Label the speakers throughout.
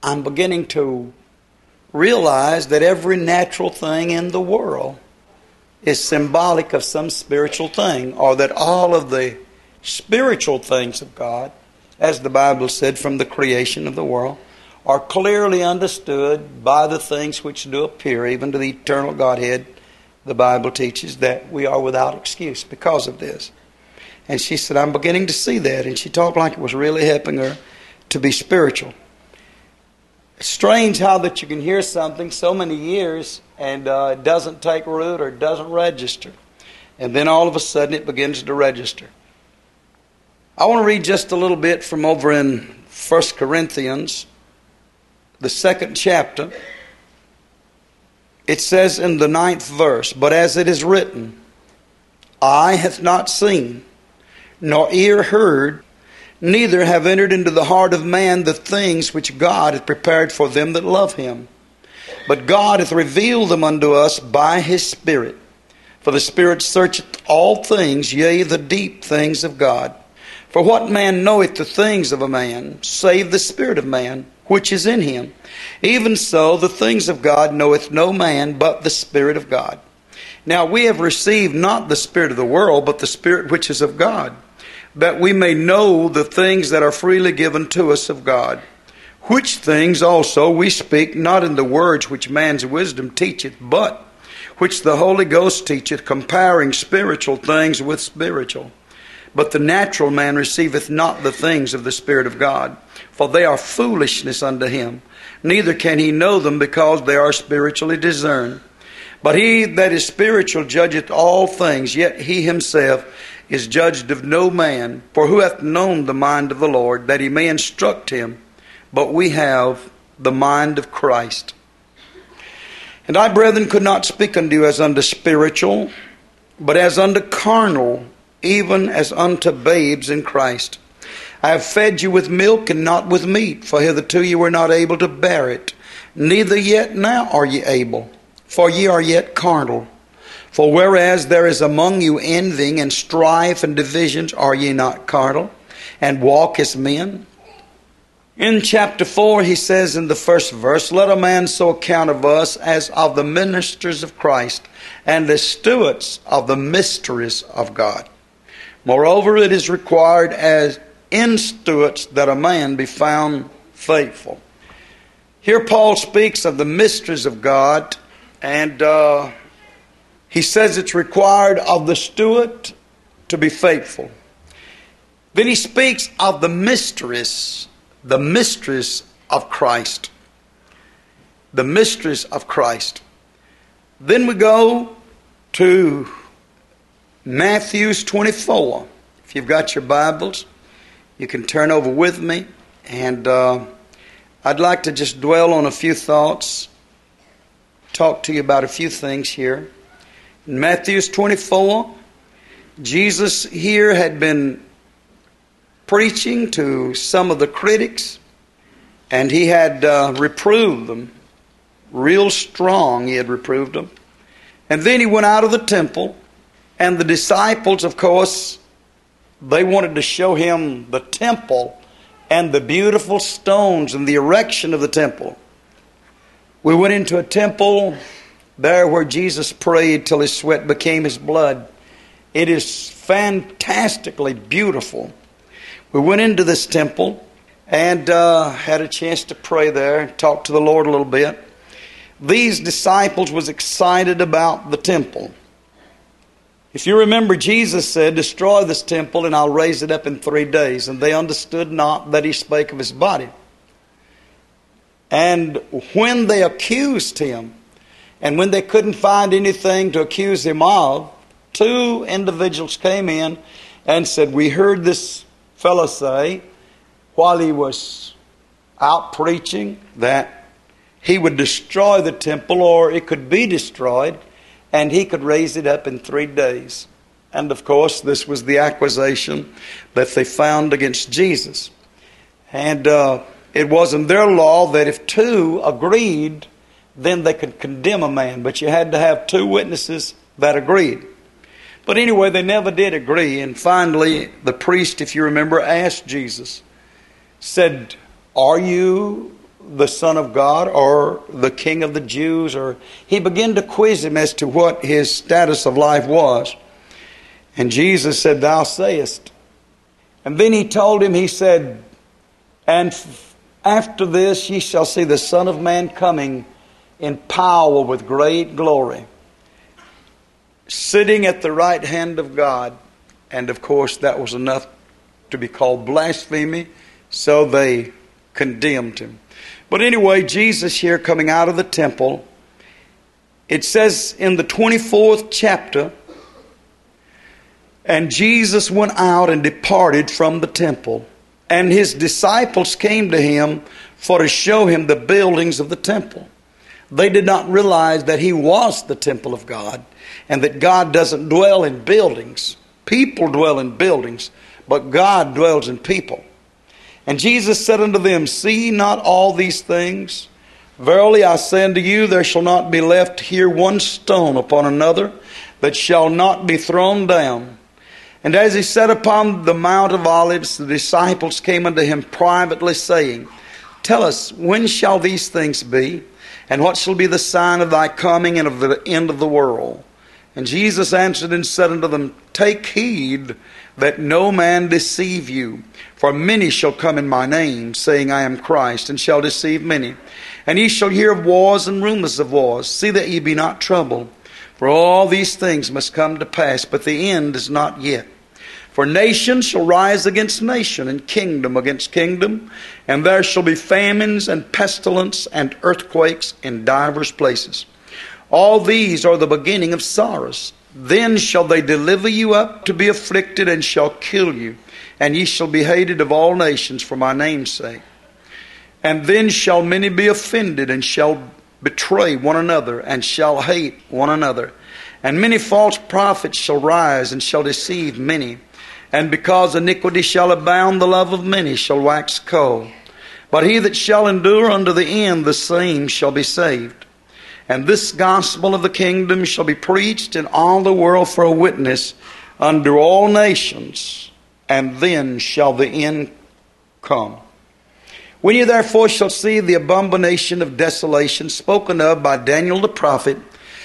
Speaker 1: I'm beginning to realize that every natural thing in the world is symbolic of some spiritual thing, or that all of the spiritual things of God, as the Bible said from the creation of the world, are clearly understood by the things which do appear, even to the eternal Godhead. The Bible teaches that we are without excuse because of this. And she said, I'm beginning to see that. And she talked like it was really helping her to be spiritual. It's strange how that you can hear something so many years and it doesn't take root or it doesn't register. And then all of a sudden it begins to register. I want to read just a little bit from over in 1 Corinthians, the 2nd chapter. It says in the 9th verse, but as it is written, eye hath not seen, nor ear heard, neither have entered into the heart of man the things which God hath prepared for them that love him. But God hath revealed them unto us by his Spirit. For the Spirit searcheth all things, yea, the deep things of God. For what man knoweth the things of a man, save the spirit of man, which is in him? Even so, the things of God knoweth no man but the Spirit of God. Now we have received not the spirit of the world, but the Spirit which is of God, that we may know the things that are freely given to us of God. Which things also we speak, not in the words which man's wisdom teacheth, but which the Holy Ghost teacheth, comparing spiritual things with spiritual. But the natural man receiveth not the things of the Spirit of God, for they are foolishness unto him. Neither can he know them, because they are spiritually discerned. But he that is spiritual judgeth all things, yet he himself is judged of no man. For who hath known the mind of the Lord, that he may instruct him? But we have the mind of Christ. And I, brethren, could not speak unto you as unto spiritual, but as unto carnal, even as unto babes in Christ. I have fed you with milk and not with meat, for hitherto you were not able to bear it, neither yet now are ye able, for ye are yet carnal. For whereas there is among you envying and strife and divisions, are ye not carnal, and walk as men? In chapter 4, he says in the 1st verse, let a man so account of us as of the ministers of Christ, and the stewards of the mysteries of God. Moreover, it is required as in stewards that a man be found faithful. Here Paul speaks of the mysteries of God, and he says it's required of the steward to be faithful. Then he speaks of the mysteries of Christ. The mysteries of Christ. Then we go to Matthew 24. If you've got your Bibles, you can turn over with me. And I'd like to just dwell on a few thoughts, talk to you about a few things here. In Matthew 24, Jesus here had been preaching to some of the critics, and he had reproved them real strong. He had reproved them. And then he went out of the temple, and the disciples, of course, they wanted to show him the temple and the beautiful stones and the erection of the temple. We went into a temple there where Jesus prayed till his sweat became his blood. It is fantastically beautiful. We went into this temple and had a chance to pray there and talk to the Lord a little bit. These disciples was excited about the temple. If you remember, Jesus said, destroy this temple and I'll raise it up in 3 days. And they understood not that he spake of his body. And when they accused him, and when they couldn't find anything to accuse him of, 2 individuals came in and said, we heard this fellow say, while he was out preaching, that he would destroy the temple, or it could be destroyed, and he could raise it up in 3 days. And of course, this was the accusation that they found against Jesus. And it wasn't their law that if 2 agreed, then they could condemn a man. But you had to have 2 witnesses that agreed. But anyway, they never did agree. And finally, the priest, if you remember, asked Jesus, said, are you the Son of God or the King of the Jews? Or he began to quiz him as to what his status of life was. And Jesus said, thou sayest. And then he told him, he said, and after this ye shall see the Son of Man coming in power with great glory, sitting at the right hand of God. And of course that was enough to be called blasphemy, so they condemned him. But anyway, Jesus here coming out of the temple, it says in the 24th chapter, and Jesus went out and departed from the temple, and his disciples came to him for to show him the buildings of the temple. They did not realize that he was the temple of God, and that God doesn't dwell in buildings. People dwell in buildings, but God dwells in people. And Jesus said unto them, see ye not all these things? Verily I say unto you, there shall not be left here one stone upon another that shall not be thrown down. And as he sat upon the Mount of Olives, the disciples came unto him privately, saying, tell us, when shall these things be? And what shall be the sign of thy coming and of the end of the world? And Jesus answered and said unto them, take heed that no man deceive you. For many shall come in my name, saying, I am Christ, and shall deceive many. And ye shall hear of wars and rumors of wars. See that ye be not troubled. For all these things must come to pass, but the end is not yet. For nation shall rise against nation, and kingdom against kingdom. And there shall be famines and pestilence and earthquakes in divers places. All these are the beginning of sorrows. Then shall they deliver you up to be afflicted, and shall kill you. And ye shall be hated of all nations for my name's sake. And then shall many be offended, and shall betray one another, and shall hate one another. And many false prophets shall rise, and shall deceive many. And because iniquity shall abound, the love of many shall wax cold. But he that shall endure unto the end, the same shall be saved. And this gospel of the kingdom shall be preached in all the world for a witness unto all nations, and then shall the end come. When ye therefore shall see the abomination of desolation spoken of by Daniel the prophet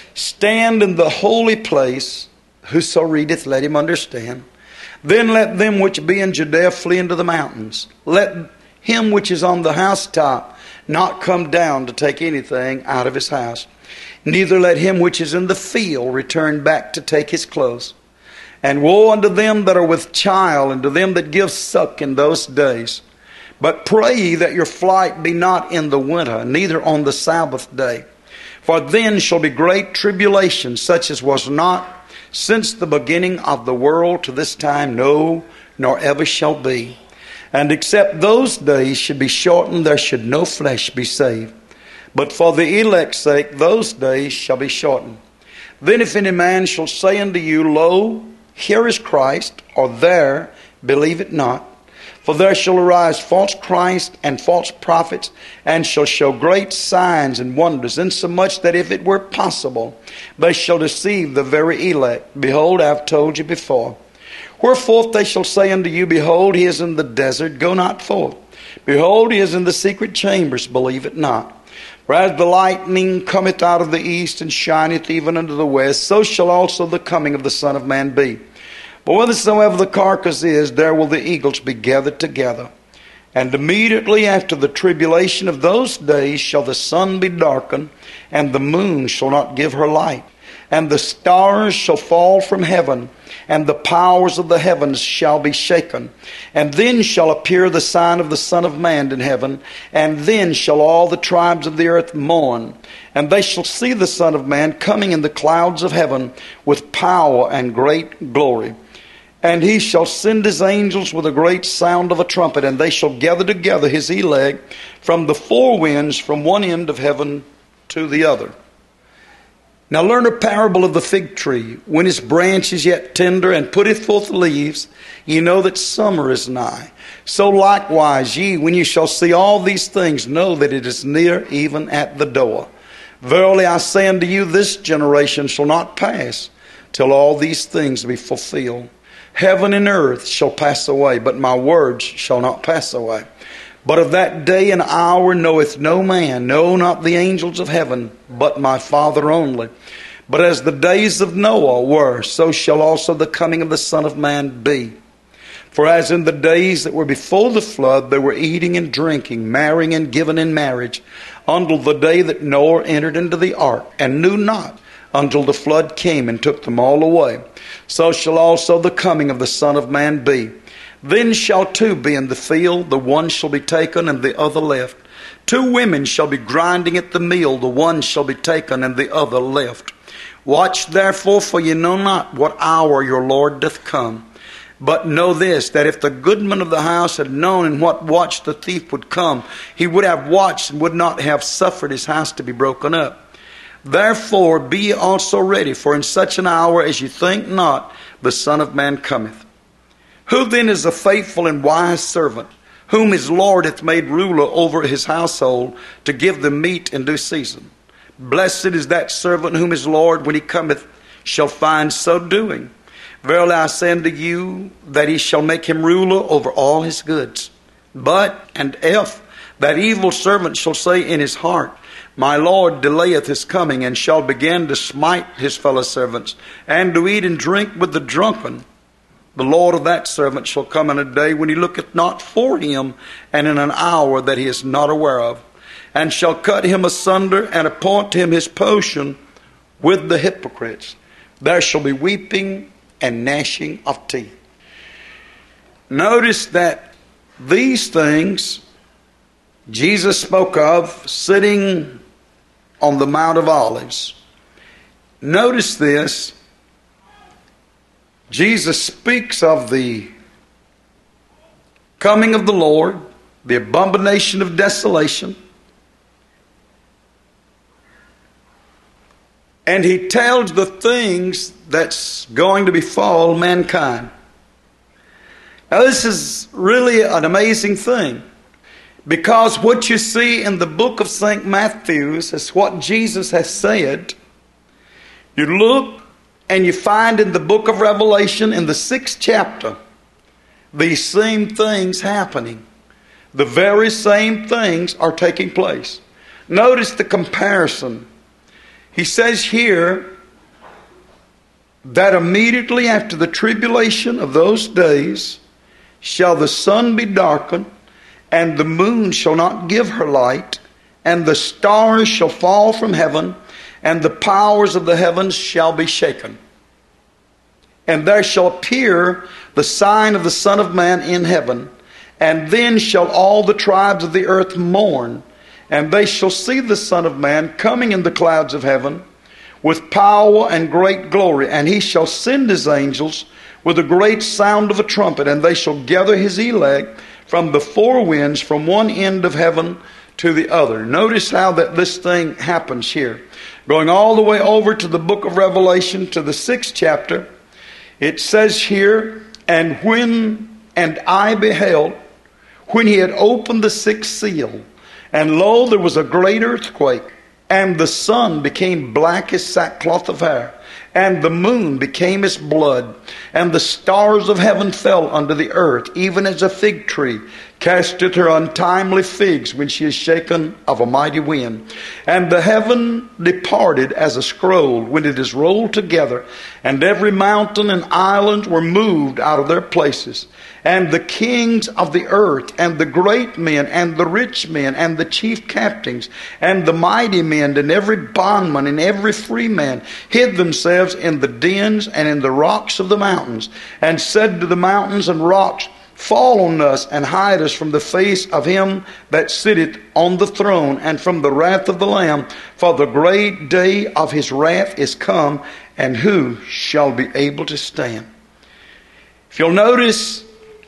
Speaker 1: stand in the holy place, whoso readeth, let him understand. Then let them which be in Judea flee into the mountains. Let him which is on the housetop not come down to take anything out of his house. Neither let him which is in the field return back to take his clothes. And woe unto them that are with child, and to them that give suck in those days. But pray ye that your flight be not in the winter, neither on the Sabbath day. For then shall be great tribulation, such as was not since the beginning of the world to this time, no, nor ever shall be. And except those days should be shortened, there should no flesh be saved. But for the elect's sake, those days shall be shortened. Then if any man shall say unto you, lo, here is Christ, or there, believe it not. For there shall arise false Christ and false prophets, and shall show great signs and wonders, insomuch that if it were possible, they shall deceive the very elect. Behold, I have told you before. Wherefore they shall say unto you, behold, he is in the desert, go not forth. Behold, he is in the secret chambers, believe it not. For as the lightning cometh out of the east, and shineth even unto the west, so shall also the coming of the Son of Man be. But whithersoever the carcass is, there will the eagles be gathered together. And immediately after the tribulation of those days shall the sun be darkened, and the moon shall not give her light. And the stars shall fall from heaven, and the powers of the heavens shall be shaken. And then shall appear the sign of the Son of Man in heaven, and then shall all the tribes of the earth mourn. And they shall see the Son of Man coming in the clouds of heaven with power and great glory. And he shall send his angels with a great sound of a trumpet, and they shall gather together his elect from the four winds, from one end of heaven to the other. Now learn a parable of the fig tree. When his branch is yet tender, and putteth forth leaves, ye know that summer is nigh. So likewise ye, when ye shall see all these things, know that it is near, even at the door. Verily I say unto you, this generation shall not pass till all these things be fulfilled. Heaven and earth shall pass away, but my words shall not pass away. But of that day and hour knoweth no man, no, not the angels of heaven, but my Father only. But as the days of Noah were, so shall also the coming of the Son of Man be. For as in the days that were before the flood, they were eating and drinking, marrying and giving in marriage, until the day that Noah entered into the ark, and knew not, until the flood came and took them all away. So shall also the coming of the Son of Man be. Then shall two be in the field, the one shall be taken and the other left. Two women shall be grinding at the mill, the one shall be taken and the other left. Watch therefore, for ye know not what hour your Lord doth come. But know this, that if the goodman of the house had known in what watch the thief would come, he would have watched and would not have suffered his house to be broken up. Therefore be ye also ready, for in such an hour as ye think not, the Son of Man cometh. Who then is a faithful and wise servant, whom his Lord hath made ruler over his household, to give them meat in due season? Blessed is that servant whom his Lord, when he cometh, shall find so doing. Verily I say unto you, that he shall make him ruler over all his goods. But, and if that evil servant shall say in his heart, my Lord delayeth his coming, and shall begin to smite his fellow servants, and to eat and drink with the drunken, the Lord of that servant shall come in a day when he looketh not for him, and in an hour that he is not aware of, and shall cut him asunder, and appoint him his portion with the hypocrites. There shall be weeping and gnashing of teeth. Notice that these things Jesus spoke of sitting on the Mount of Olives. Notice this. Jesus speaks of the coming of the Lord, the abomination of desolation, and he tells the things that's going to befall mankind. Now this is really an amazing thing, because what you see in the book of St. Matthew's is what Jesus has said. You look and you find in the book of Revelation, in the 6th chapter, these same things happening. The very same things are taking place. Notice the comparison. He says here that immediately after the tribulation of those days shall the sun be darkened, and the moon shall not give her light, and the stars shall fall from heaven, and the powers of the heavens shall be shaken. And there shall appear the sign of the Son of Man in heaven, and then shall all the tribes of the earth mourn, and they shall see the Son of Man coming in the clouds of heaven with power and great glory. And he shall send his angels with a great sound of a trumpet, and they shall gather his elect from the four winds, from one end of heaven to the other. Notice how that this thing happens here. Going all the way over to the book of Revelation, to the 6th chapter, it says here, and I beheld, when he had opened the 6th seal, and lo, there was a great earthquake, and the sun became black as sackcloth of hair, and the moon became as blood, and the stars of heaven fell unto the earth, even as a fig tree casteth her untimely figs when she is shaken of a mighty wind. And the heaven departed as a scroll when it is rolled together, and every mountain and island were moved out of their places. And the kings of the earth, and the great men, and the rich men, and the chief captains, and the mighty men, and every bondman, and every free man, hid themselves in the dens and in the rocks of the mountains, and said to the mountains and rocks, fall on us, and hide us from the face of him that sitteth on the throne, and from the wrath of the Lamb. For the great day of his wrath is come, and who shall be able to stand? If you'll notice,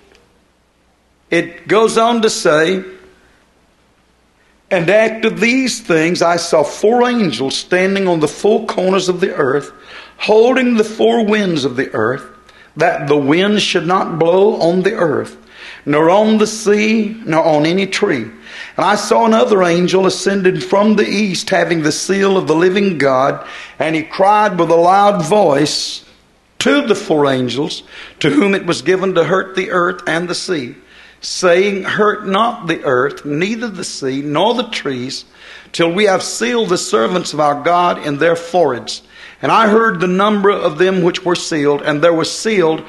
Speaker 1: it goes on to say, and after these things I saw four angels standing on the four corners of the earth, holding the four winds of the earth, that the wind should not blow on the earth, nor on the sea, nor on any tree. And I saw another angel ascended from the east, having the seal of the living God, and he cried with a loud voice to the four angels, to whom it was given to hurt the earth and the sea, saying, hurt not the earth, neither the sea, nor the trees, till we have sealed the servants of our God in their foreheads. And I heard the number of them which were sealed, and there was sealed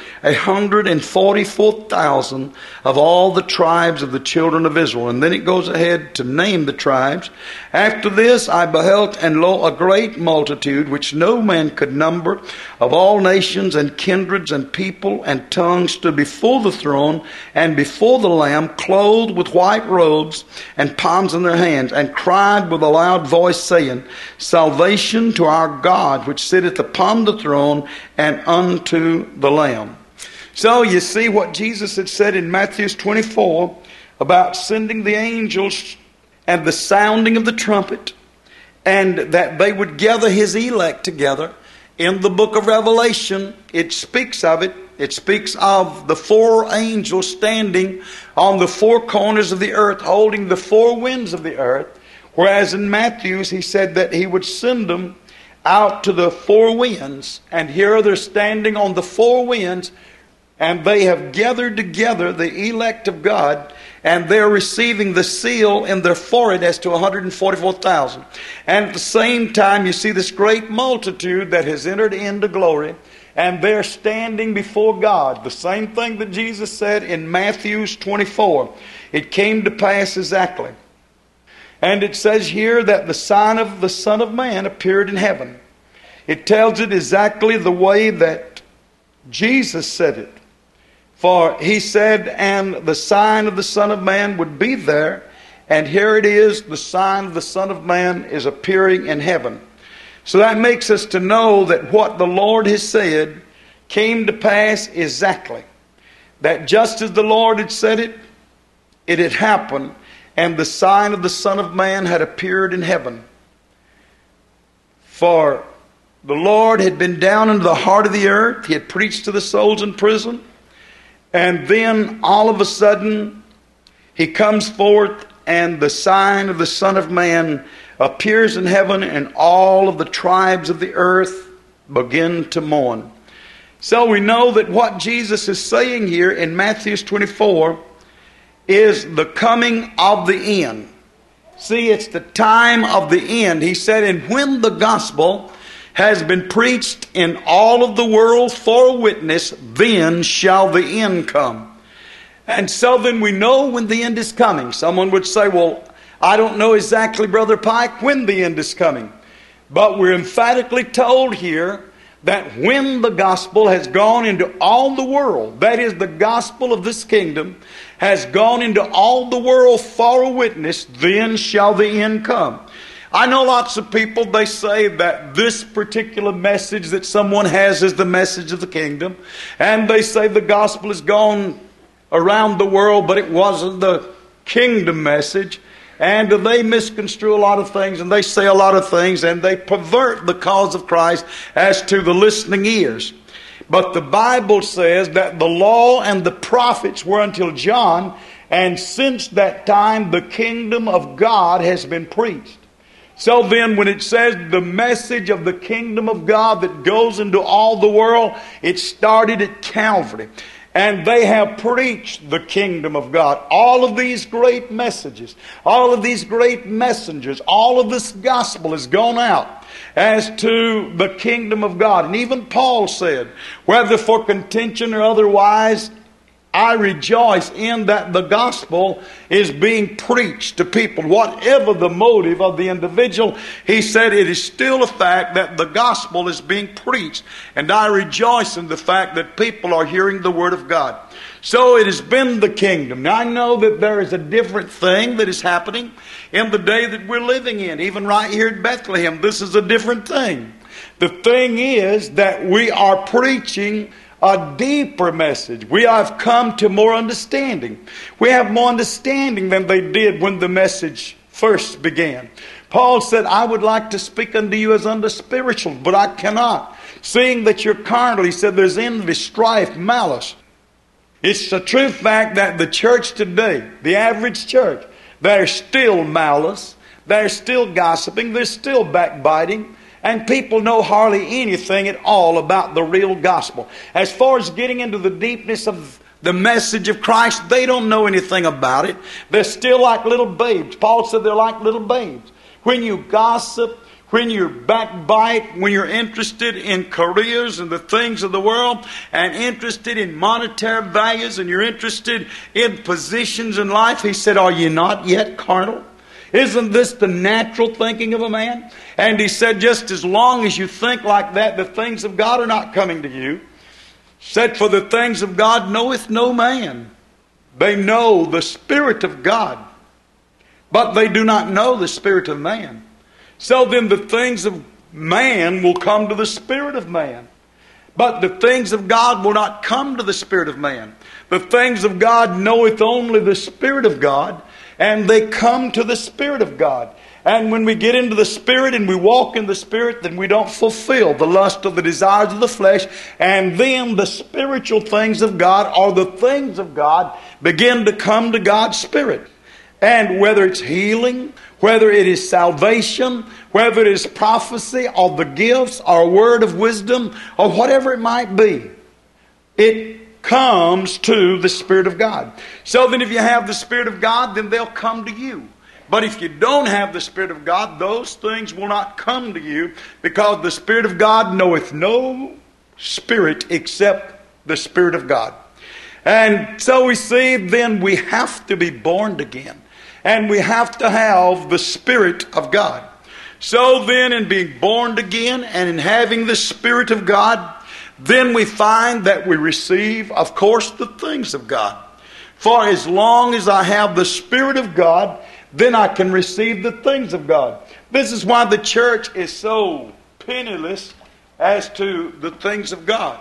Speaker 1: 144,000 of all the tribes of the children of Israel. And then it goes ahead to name the tribes. After this I beheld, and lo, a great multitude, which no man could number, of all nations and kindreds and people and tongues, stood before the throne and before the Lamb, clothed with white robes and palms in their hands, and cried with a loud voice, saying, Salvation to our God, which sitteth upon the throne, and unto the Lamb. So you see what Jesus had said in Matthew 24 about sending the angels and the sounding of the trumpet, and that they would gather his elect together. In the book of Revelation, it speaks of it. It speaks of the four angels standing on the four corners of the earth, holding the four winds of the earth. Whereas in Matthew's, he said that he would send them out to the four winds. And here they're standing on the four winds, and they have gathered together the elect of God, and they're receiving the seal in their forehead as to 144,000. And at the same time, you see this great multitude that has entered into glory, and they're standing before God. The same thing that Jesus said in Matthew 24. It came to pass exactly. And it says here that the sign of the Son of Man appeared in heaven. It tells it exactly the way that Jesus said it. For he said, and the sign of the Son of Man would be there. And here it is, the sign of the Son of Man is appearing in heaven. So that makes us to know that what the Lord has said came to pass exactly. That just as the Lord had said it, it had happened. And the sign of the Son of Man had appeared in heaven. For the Lord had been down into the heart of the earth. He had preached to the souls in prison. And then all of a sudden, he comes forth, and the sign of the Son of Man appears in heaven, and all of the tribes of the earth begin to mourn. So we know that what Jesus is saying here in Matthew 24 is the coming of the end. See, it's the time of the end. He said, and when the gospel has been preached in all of the world for a witness, then shall the end come. And so then we know when the end is coming. Someone would say, well, I don't know exactly, Brother Pike, when the end is coming. But we're emphatically told here that when the gospel has gone into all the world, that is, the gospel of this kingdom has gone into all the world for a witness, then shall the end come. I know lots of people, they say that this particular message that someone has is the message of the kingdom. And they say the gospel has gone around the world, but it wasn't the kingdom message. And they misconstrue a lot of things, and they say a lot of things, and they pervert the cause of Christ as to the listening ears. But the Bible says that the law and the prophets were until John, and since that time the kingdom of God has been preached. So then when it says the message of the kingdom of God that goes into all the world, it started at Calvary. And they have preached the kingdom of God. All of these great messages, all of these great messengers, all of this gospel has gone out as to the kingdom of God. And even Paul said, whether for contention or otherwise, I rejoice in that the gospel is being preached to people. Whatever the motive of the individual, he said it is still a fact that the gospel is being preached. And I rejoice in the fact that people are hearing the word of God. So it has been the kingdom. Now I know that there is a different thing that is happening in the day that we're living in. Even right here at Bethlehem, this is a different thing. The thing is that we are preaching a deeper message. We have come to more understanding. We have more understanding than they did when the message first began. Paul said, I would like to speak unto you as unto spiritual, but I cannot. Seeing that you're carnal, he said, there's envy, strife, malice. It's a true fact that the church today, the average church, there's still malice, there's still gossiping, there's still backbiting. And people know hardly anything at all about the real gospel. As far as getting into the deepness of the message of Christ, they don't know anything about it. They're still like little babes. Paul said they're like little babes. When you gossip, when you backbite, when you're interested in careers and the things of the world, and interested in monetary values, and you're interested in positions in life, he said, are you not yet carnal? Isn't this the natural thinking of a man? And he said, just as long as you think like that, the things of God are not coming to you. Said, for the things of God knoweth no man. They know the Spirit of God, but they do not know the Spirit of man. So then the things of man will come to the spirit of man, but the things of God will not come to the spirit of man. The things of God knoweth only the Spirit of God, and they come to the Spirit of God. And when we get into the Spirit and we walk in the Spirit, then we don't fulfill the lust of the desires of the flesh. And then the spiritual things of God, or the things of God, begin to come to God's Spirit. And whether it's healing, whether it is salvation, whether it is prophecy, or the gifts, or a word of wisdom, or whatever it might be, it comes to the Spirit of God. So then if you have the Spirit of God, then they'll come to you. But if you don't have the Spirit of God, those things will not come to you, because the Spirit of God knoweth no spirit except the Spirit of God. And so we see then we have to be born again. And we have to have the Spirit of God. So then in being born again and in having the Spirit of God, then we find that we receive, of course, the things of God. For as long as I have the Spirit of God, then I can receive the things of God. This is why the church is so penniless as to the things of God.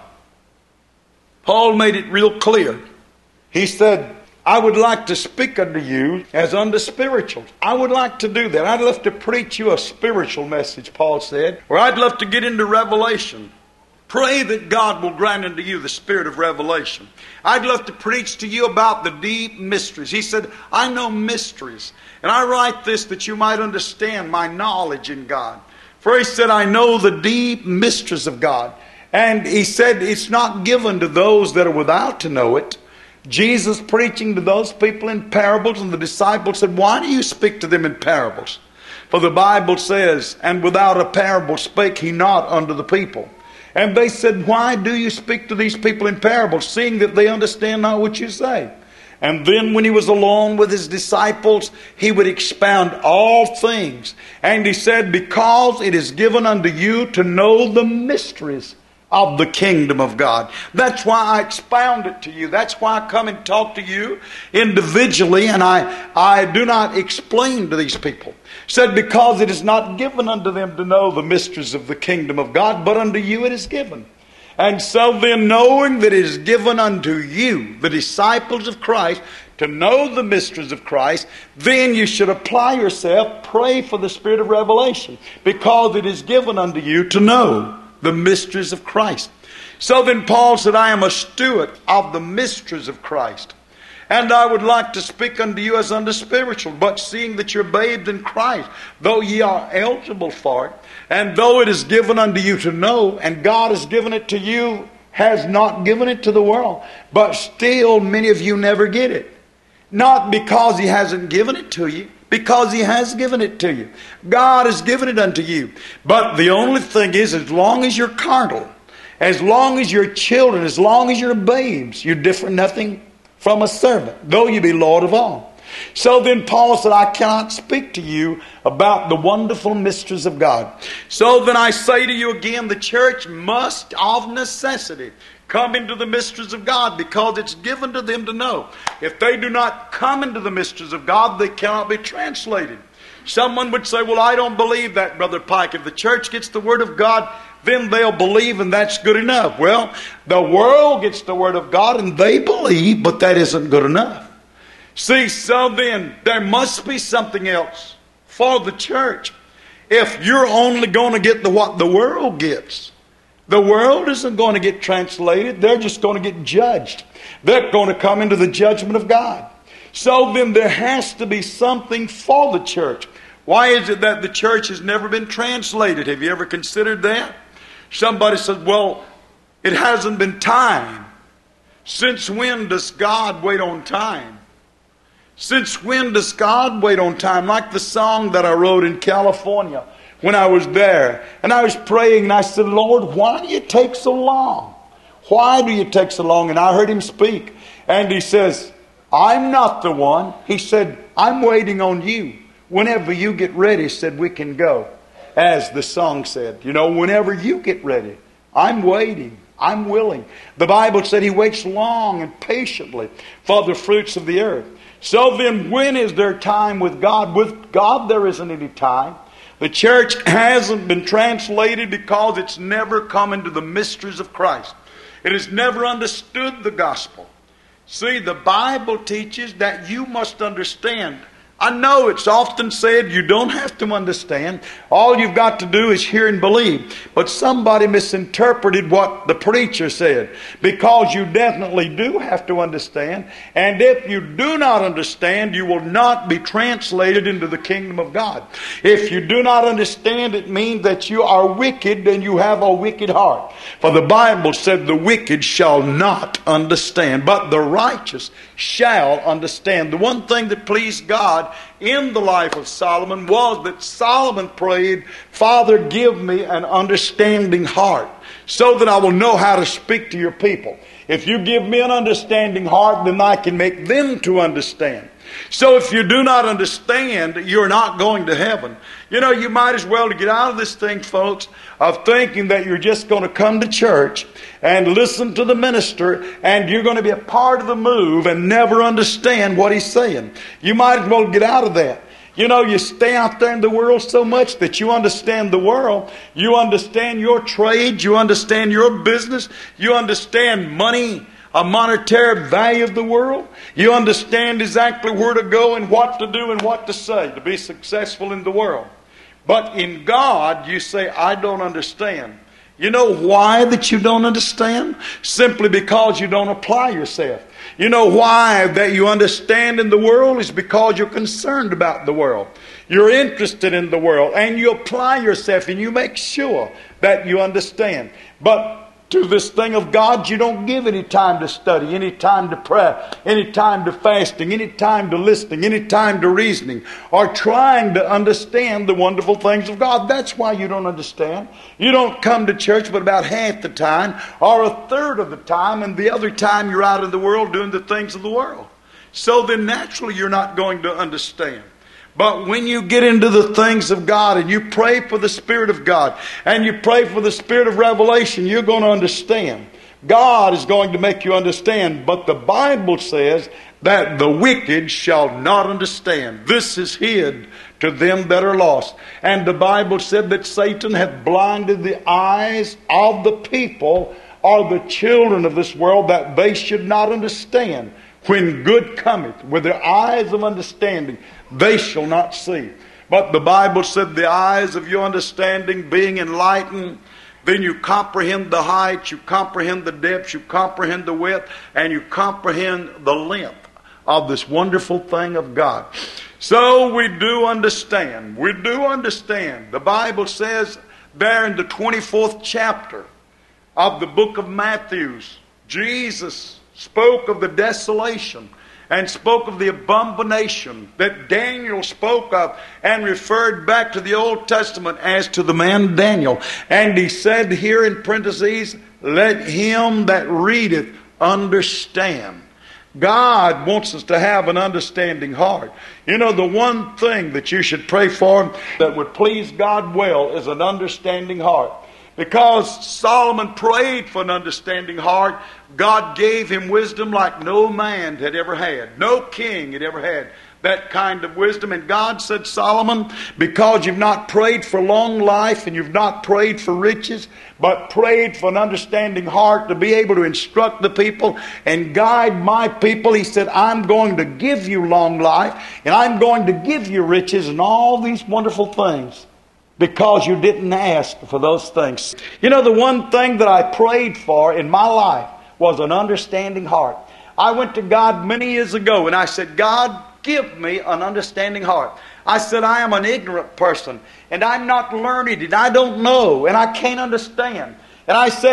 Speaker 1: Paul made it real clear. He said, I would like to speak unto you as unto spirituals. I would like to do that. I'd love to preach you a spiritual message, Paul said. Or I'd love to get into Revelation. Pray that God will grant unto you the spirit of revelation. I'd love to preach to you about the deep mysteries. He said, I know mysteries. And I write this that you might understand my knowledge in God. For he said, I know the deep mysteries of God. And he said, it's not given to those that are without to know it. Jesus preaching to those people in parables, and the disciples said, why do you speak to them in parables? For the Bible says, and without a parable spake he not unto the people. And they said, why do you speak to these people in parables, seeing that they understand not what you say? And then when he was alone with his disciples, he would expound all things. And he said, because it is given unto you to know the mysteries of the kingdom of God. That's why I expound it to you. That's why I come and talk to you individually, and I do not explain to these people. Said, because it is not given unto them to know the mysteries of the kingdom of God, but unto you it is given. And so then, knowing that it is given unto you, the disciples of Christ, to know the mysteries of Christ, then you should apply yourself, pray for the spirit of revelation, because it is given unto you to know the mysteries of Christ. So then Paul said, I am a steward of the mysteries of Christ. And I would like to speak unto you as unto spiritual, but seeing that you're babes in Christ, though ye are eligible for it, and though it is given unto you to know, and God has given it to you, has not given it to the world, but still many of you never get it. Not because he hasn't given it to you, because he has given it to you. God has given it unto you. But the only thing is, as long as you're carnal, as long as you're children, as long as you're babes, you're different nothing from a servant, though you be Lord of all. So then Paul said, I cannot speak to you about the wonderful mysteries of God. So then I say to you again, the church must of necessity come into the mysteries of God, because it's given to them to know. If they do not come into the mysteries of God, they cannot be translated. Someone would say, well, I don't believe that, Brother Pike. If the church gets the Word of God, then they'll believe, and that's good enough. Well, the world gets the Word of God, and they believe, but that isn't good enough. See, so then, there must be something else for the church. If you're only going to get what the world gets, the world isn't going to get translated. They're just going to get judged. They're going to come into the judgment of God. So then there has to be something for the church. Why is it that the church has never been translated? Have you ever considered that? Somebody said, well, it hasn't been time. Since when does God wait on time? Since when does God wait on time? Like the song that I wrote in California when I was there. And I was praying and I said, Lord, why do you take so long? Why do you take so long? And I heard him speak. And he says, I'm not the one. He said, I'm waiting on you. Whenever you get ready, said, we can go. As the song said, you know, whenever you get ready, I'm waiting. I'm willing. The Bible said he waits long and patiently for the fruits of the earth. So then, when is there time with God? With God, there isn't any time. The church hasn't been translated because it's never come into the mysteries of Christ. It has never understood the gospel. See, the Bible teaches that you must understand. I know it's often said you don't have to understand. All you've got to do is hear and believe. But somebody misinterpreted what the preacher said. Because you definitely do have to understand. And if you do not understand, you will not be translated into the kingdom of God. If you do not understand, it means that you are wicked and you have a wicked heart. For the Bible said the wicked shall not understand, but the righteous shall understand. The one thing that pleased God in the life of Solomon was that Solomon prayed, Father, give me an understanding heart so that I will know how to speak to your people. If you give me an understanding heart, then I can make them to understand. So if you do not understand, you're not going to heaven. You know, you might as well, to get out of this thing, folks, of thinking that you're just going to come to church and listen to the minister and you're going to be a part of the move and never understand what he's saying. You might as well get out of that. You know, you stay out there in the world so much that you understand the world. You understand your trade. You understand your business. You understand money, a monetary value of the world. You understand exactly where to go and what to do and what to say to be successful in the world. But in God, you say, I don't understand. You know why that you don't understand? Simply because you don't apply yourself. You know why that you understand in the world is because you're concerned about the world. You're interested in the world and you apply yourself and you make sure that you understand. But to this thing of God, you don't give any time to study, any time to prayer, any time to fasting, any time to listening, any time to reasoning, or trying to understand the wonderful things of God. That's why you don't understand. You don't come to church but about half the time, or a third of the time, and the other time you're out in the world doing the things of the world. So then naturally you're not going to understand. But when you get into the things of God and you pray for the Spirit of God and you pray for the Spirit of revelation, you're going to understand. God is going to make you understand. But the Bible says that the wicked shall not understand. This is hid to them that are lost. And the Bible said that Satan hath blinded the eyes of the people or the children of this world that they should not understand. When good cometh, with their eyes of understanding, they shall not see. But the Bible said the eyes of your understanding being enlightened, then you comprehend the height, you comprehend the depth, you comprehend the width, and you comprehend the length of this wonderful thing of God. So we do understand. We do understand. The Bible says there in the 24th chapter of the book of Matthew, Jesus spoke of the desolation and spoke of the abomination that Daniel spoke of and referred back to the Old Testament as to the man Daniel. And he said here in parentheses, let him that readeth understand. God wants us to have an understanding heart. You know, the one thing that you should pray for that would please God well is an understanding heart. Because Solomon prayed for an understanding heart, God gave him wisdom like no man had ever had. No king had ever had that kind of wisdom. And God said, Solomon, because you've not prayed for long life and you've not prayed for riches, but prayed for an understanding heart to be able to instruct the people and guide my people, he said, I'm going to give you long life and I'm going to give you riches and all these wonderful things. Because you didn't ask for those things. You know, the one thing that I prayed for in my life was an understanding heart. I went to God many years ago and I said, God, give me an understanding heart. I said, I am an ignorant person and I'm not learned and I don't know and I can't understand. And I said,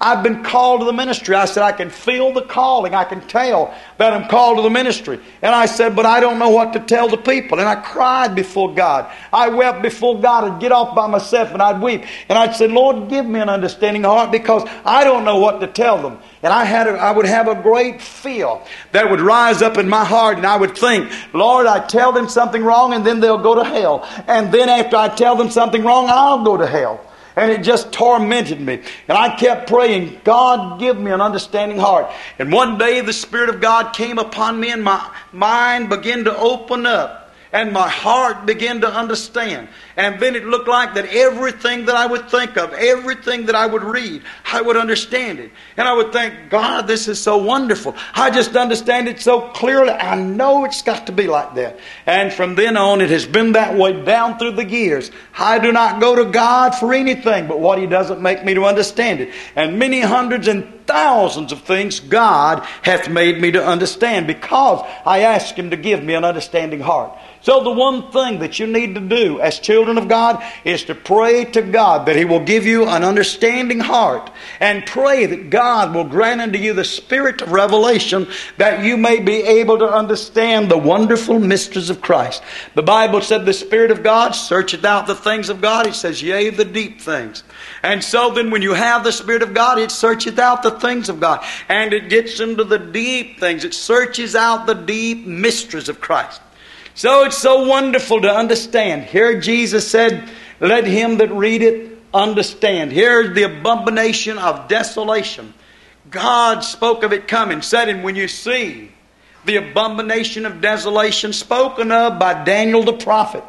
Speaker 1: I've been called to the ministry. I said, I can feel the calling. I can tell that I'm called to the ministry. And I said, but I don't know what to tell the people. And I cried before God. I wept before God. I'd get off by myself and I'd weep. And I'd say, Lord, give me an understanding heart, because I don't know what to tell them. And I would have a great fear that would rise up in my heart, and I would think, Lord, I tell them something wrong and then they'll go to hell. And then after I tell them something wrong, I'll go to hell. And it just tormented me. And I kept praying, God, give me an understanding heart. And one day the Spirit of God came upon me, and my mind began to open up. And my heart began to understand. And then it looked like that everything that I would think of, everything that I would read, I would understand it. And I would think, God, this is so wonderful. I just understand it so clearly. I know it's got to be like that. And from then on, it has been that way down through the years. I do not go to God for anything but what He doesn't make me to understand it. And many hundreds and thousands of things God hath made me to understand, because I ask Him to give me an understanding heart. So the one thing that you need to do as children of God is to pray to God that He will give you an understanding heart, and pray that God will grant unto you the spirit of revelation, that you may be able to understand the wonderful mysteries of Christ. The Bible said the Spirit of God searcheth out the things of God. It says, yea, the deep things. And so then when you have the Spirit of God, it searcheth out the things of God, and it gets into the deep things. It searches out the deep mysteries of Christ. So it's so wonderful to understand. Here Jesus said, let him that readeth understand. Here's the abomination of desolation. God spoke of it coming, said, and when you see the abomination of desolation spoken of by Daniel the prophet,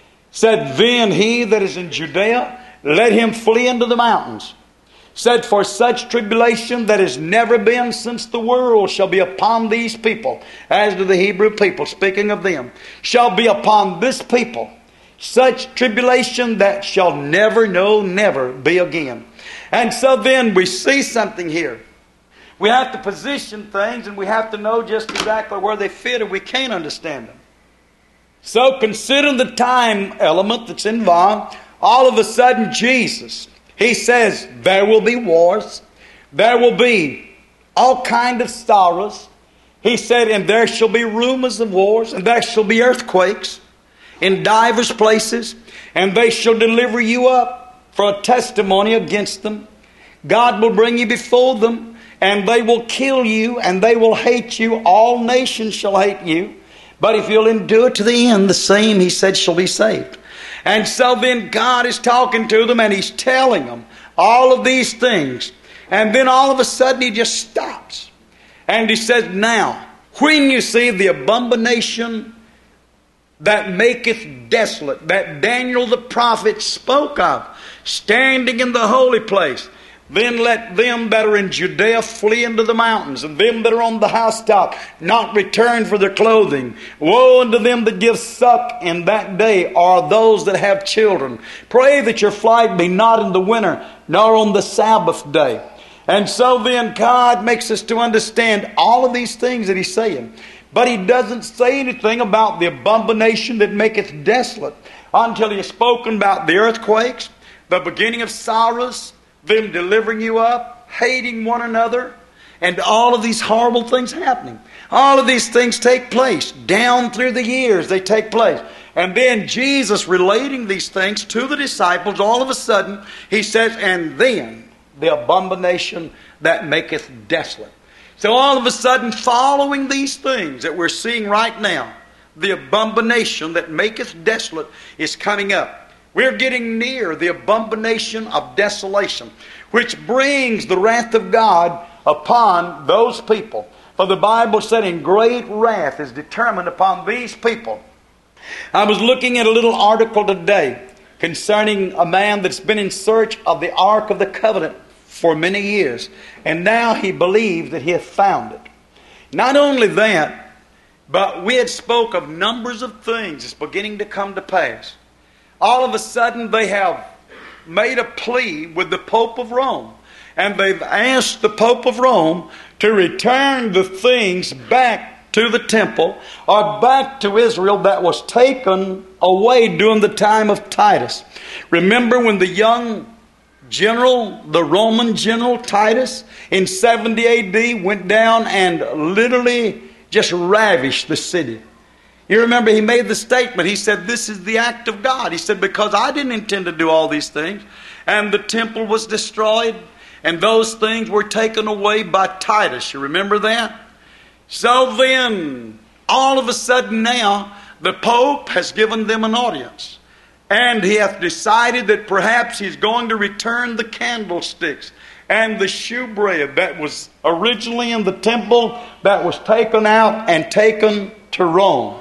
Speaker 1: said, then he that is in Judea, let him flee into the mountains. Said, for such tribulation that has never been since the world shall be upon these people, as to the Hebrew people, speaking of them, shall be upon this people, such tribulation that shall never, no, never be again. And so then we see something here. We have to position things, and we have to know just exactly where they fit, or we can't understand them. So consider the time element that's involved. All of a sudden, Jesus, He says, there will be wars. There will be all kind of sorrows. He said, and there shall be rumors of wars, and there shall be earthquakes in divers places, and they shall deliver you up for a testimony against them. God will bring you before them, and they will kill you, and they will hate you. All nations shall hate you. But if you'll endure to the end, the same, He said, shall be saved. And so then God is talking to them, and He's telling them all of these things. And then all of a sudden He just stops. And He says, now, when you see the abomination that maketh desolate, that Daniel the prophet spoke of, standing in the holy place, then let them that are in Judea flee into the mountains, and them that are on the housetop not return for their clothing. Woe unto them that give suck in that day, are those that have children. Pray that your flight be not in the winter, nor on the Sabbath day. And so then God makes us to understand all of these things that He's saying. But He doesn't say anything about the abomination that maketh desolate until He has spoken about the earthquakes, the beginning of sorrows, them delivering you up, hating one another, and all of these horrible things happening. All of these things take place. Down through the years they take place. And then Jesus relating these things to the disciples, all of a sudden He says, and then the abomination that maketh desolate. So all of a sudden, following these things that we're seeing right now, the abomination that maketh desolate is coming up. We're getting near the abomination of desolation, which brings the wrath of God upon those people. For the Bible said, in great wrath is determined upon these people. I was looking at a little article today concerning a man that's been in search of the Ark of the Covenant for many years. And now he believes that he has found it. Not only that, but we had spoke of numbers of things that's beginning to come to pass. All of a sudden they have made a plea with the Pope of Rome. And they've asked the Pope of Rome to return the things back to the temple or back to Israel that was taken away during the time of Titus. Remember when the young the Roman general Titus, in 70 A.D. went down and literally just ravished the city. You remember he made the statement. He said, this is the act of God. He said, because I didn't intend to do all these things. And the temple was destroyed. And those things were taken away by Titus. You remember that? So then, all of a sudden now, the Pope has given them an audience. And he hath decided that perhaps he's going to return the candlesticks and the shewbread that was originally in the temple that was taken out and taken to Rome.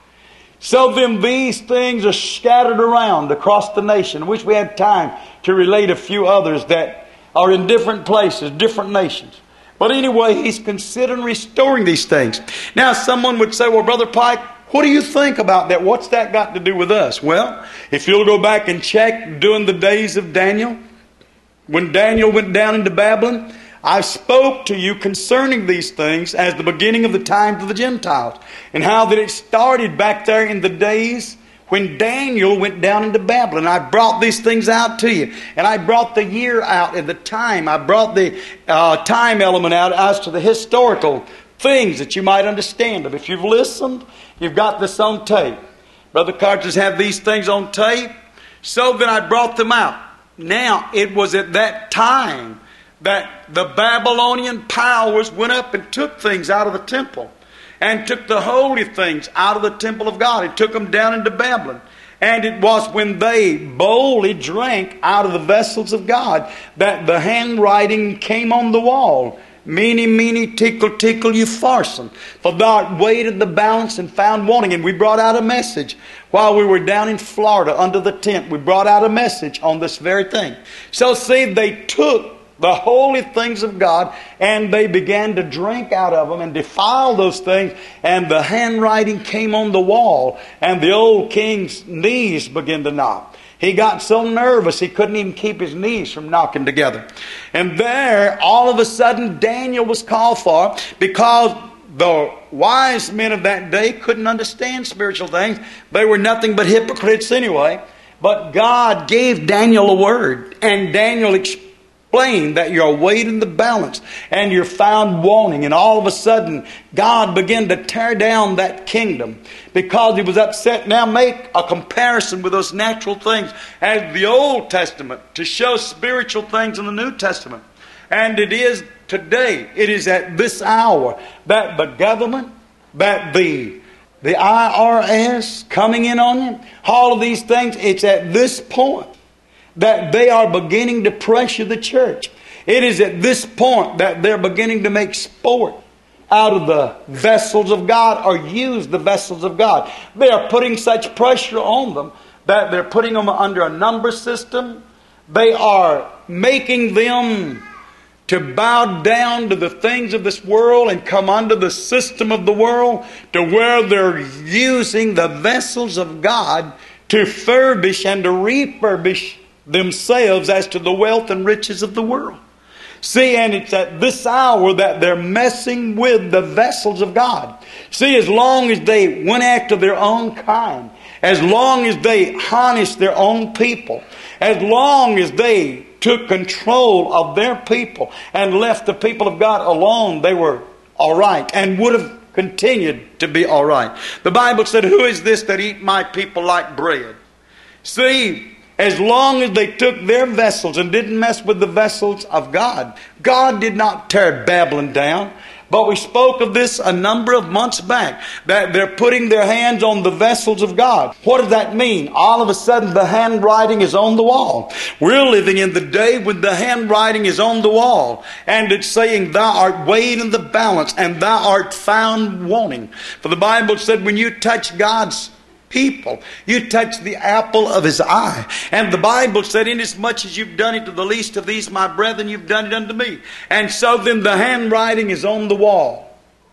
Speaker 1: So then these things are scattered around across the nation. I wish we had time to relate a few others that are in different places, different nations. But anyway, he's considering restoring these things. Now someone would say, well, Brother Pike, what do you think about that? What's that got to do with us? Well, if you'll go back and check during the days of Daniel, when Daniel went down into Babylon, I spoke to you concerning these things as the beginning of the times of the Gentiles, and how that it started back there in the days when Daniel went down into Babylon. I brought these things out to you, and I brought the year out and the time. I brought the time element out as to the historical things that you might understand them. If you've listened, you've got this on tape. Brother Carter's have these things on tape. So then I brought them out. Now, it was at that time that the Babylonian powers went up and took things out of the temple, and took the holy things out of the temple of God and took them down into Babylon. And it was when they boldly drank out of the vessels of God that the handwriting came on the wall. Meeny, meeny, tickle, tickle, you farson. For thou art weighed in the balance and found wanting. And we brought out a message while we were down in Florida under the tent. We brought out a message on this very thing. So see, they took the holy things of God and they began to drink out of them and defile those things. And the handwriting came on the wall, and the old king's knees began to knock. He got so nervous he couldn't even keep his knees from knocking together. And there, all of a sudden, Daniel was called for, because the wise men of that day couldn't understand spiritual things. They were nothing but hypocrites anyway. But God gave Daniel a word, and Daniel explained that you're weighed in the balance and you're found wanting. And all of a sudden, God began to tear down that kingdom because he was upset. Now make a comparison with those natural things as the Old Testament to show spiritual things in the New Testament. And it is today, it is at this hour that the government, that the IRS coming in on it, all of these things, it's at this point that they are beginning to pressure the church. It is at this point that they're beginning to make sport out of the vessels of God, or use the vessels of God. They are putting such pressure on them that they're putting them under a number system. They are making them to bow down to the things of this world and come under the system of the world, to where they're using the vessels of God to furbish and to refurbish themselves as to the wealth and riches of the world. See, and it's at this hour that they're messing with the vessels of God. See, as long as they went after their own kind, as long as they harnessed their own people, as long as they took control of their people and left the people of God alone, they were all right and would have continued to be all right. The Bible said, "Who is this that eat my people like bread?" See, as long as they took their vessels and didn't mess with the vessels of God, God did not tear Babylon down. But we spoke of this a number of months back, that they're putting their hands on the vessels of God. What does that mean? All of a sudden the handwriting is on the wall. We're living in the day when the handwriting is on the wall, and it's saying, "Thou art weighed in the balance, and thou art found wanting." For the Bible said, when you touch God's people, you touch the apple of his eye. And the Bible said, "Inasmuch as you've done it to the least of these my brethren, you've done it unto me." And so then the handwriting is on the wall.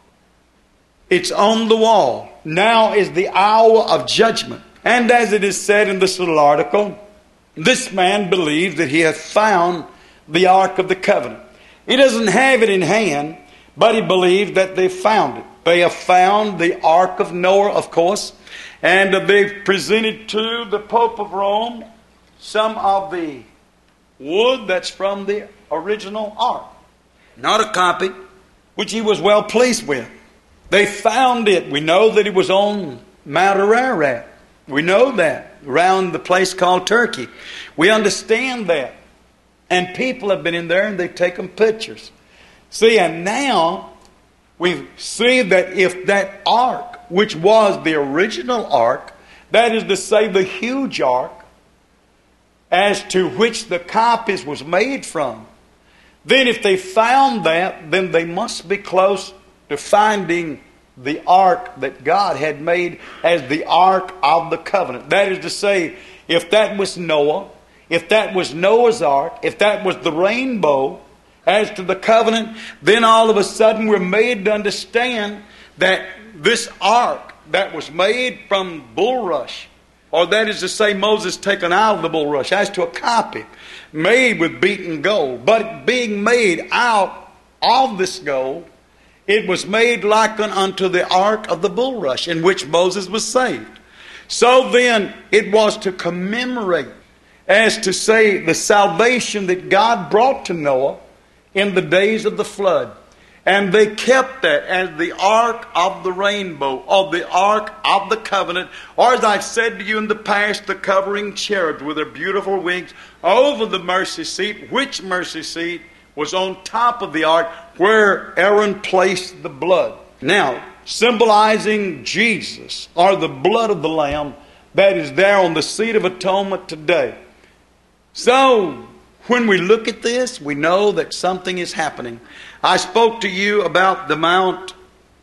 Speaker 1: It's on the wall. Now is the hour of judgment. And as it is said in this little article, this man believes that he hath found the Ark of the Covenant. He doesn't have it in hand, but he believes that they found it. They have found the Ark of Noah, of course. And they've presented to the Pope of Rome some of the wood that's from the original ark. Not a copy, which he was well pleased with. They found it. We know that it was on Mount Ararat. We know that, around the place called Turkey. We understand that. And people have been in there and they've taken pictures. See, and now we see that if that ark, which was the original ark, that is to say the huge ark, as to which the copies was made from, then if they found that, then they must be close to finding the ark that God had made as the Ark of the Covenant. That is to say, if that was Noah, if that was Noah's Ark, if that was the rainbow as to the covenant, then all of a sudden we're made to understand that this ark that was made from bulrush, or that is to say Moses taken out of the bulrush, as to a copy made with beaten gold, but being made out of this gold, it was made like unto the ark of the bulrush in which Moses was saved. So then it was to commemorate, as to say, the salvation that God brought to Noah in the days of the flood. And they kept that as the ark of the rainbow, or the ark of the covenant, or as I've said to you in the past, the covering cherubs with their beautiful wings over the mercy seat, which mercy seat was on top of the ark where Aaron placed the blood. Now, symbolizing Jesus, or the blood of the Lamb that is there on the seat of atonement today. So, when we look at this, we know that something is happening. I spoke to you about the Mount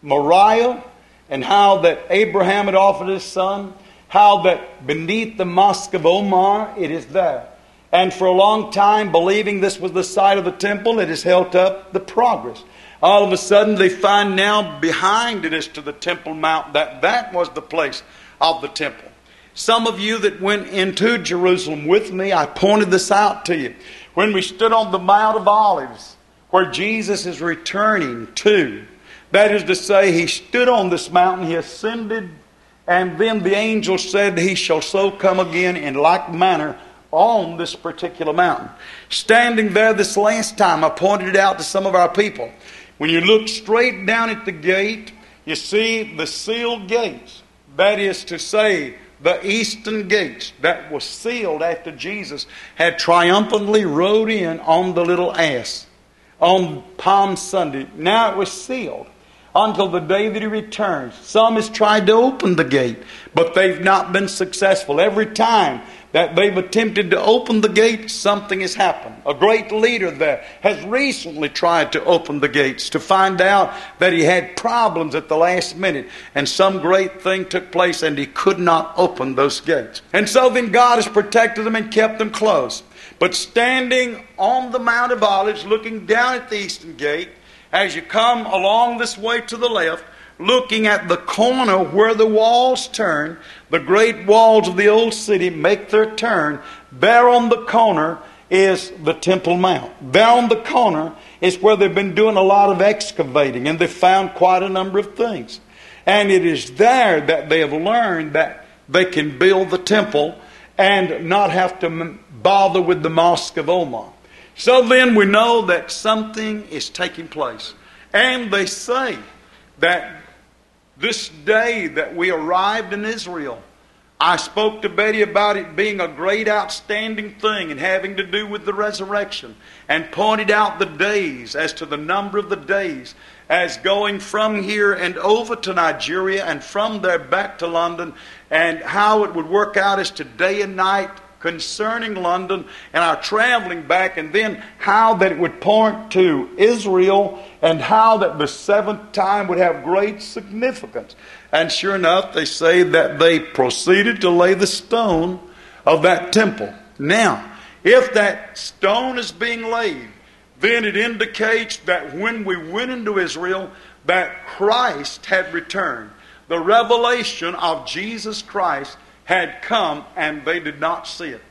Speaker 1: Moriah and how that Abraham had offered his son, how that beneath the Mosque of Omar it is there. And for a long time, believing this was the site of the temple, it has held up the progress. All of a sudden, they find now behind it as to the Temple Mount that was the place of the temple. Some of you that went into Jerusalem with me, I pointed this out to you. When we stood on the Mount of Olives, where Jesus is returning to, that is to say, he stood on this mountain, he ascended, and then the angel said, he shall so come again in like manner on this particular mountain. Standing there this last time, I pointed it out to some of our people. When you look straight down at the gate, you see the sealed gates. That is to say, the eastern gates that was sealed after Jesus had triumphantly rode in on the little ass on Palm Sunday. Now it was sealed until the day that he returns. Some has tried to open the gate, but they've not been successful. Every time that they've attempted to open the gate, something has happened. A great leader there has recently tried to open the gates to find out that he had problems at the last minute, and some great thing took place and he could not open those gates. And so then God has protected them and kept them closed. But standing on the Mount of Olives, looking down at the eastern gate, as you come along this way to the left, looking at the corner where the walls turn, the great walls of the old city make their turn, there on the corner is the Temple Mount. There on the corner is where they've been doing a lot of excavating, and they've found quite a number of things. And it is there that they have learned that they can build the temple and not have to bother with the Mosque of Omar. So then we know that something is taking place. And they say that this day that we arrived in Israel, I spoke to Betty about it being a great outstanding thing and having to do with the resurrection, and pointed out the days as to the number of the days as going from here and over to Nigeria and from there back to London, and how it would work out as to day and night concerning London and our traveling back, and then how that it would point to Israel, and how that the seventh time would have great significance. And sure enough, they say that they proceeded to lay the stone of that temple. Now, if that stone is being laid, then it indicates that when we went into Israel, that Christ had returned. The revelation of Jesus Christ had come, and they did not see it.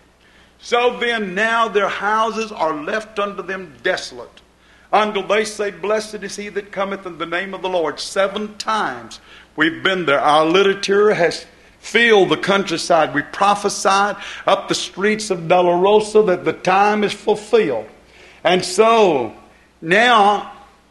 Speaker 1: So then now their houses are left unto them desolate, until they say, blessed is he that cometh in the name of the Lord. 7 times we've been there. Our literature has filled the countryside. We prophesied up the streets of Dolorosa that the time is fulfilled. And so now